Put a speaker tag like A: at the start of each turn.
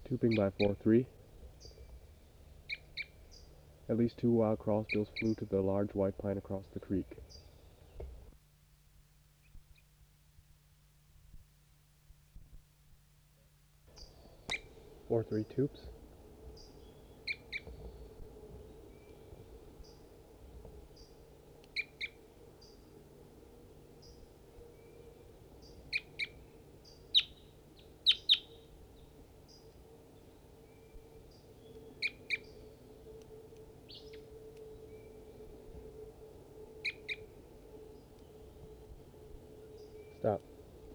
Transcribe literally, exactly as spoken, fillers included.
A: Tubing by four three. At least two wild crossbills flew to the large white pine across the creek. four three tubes.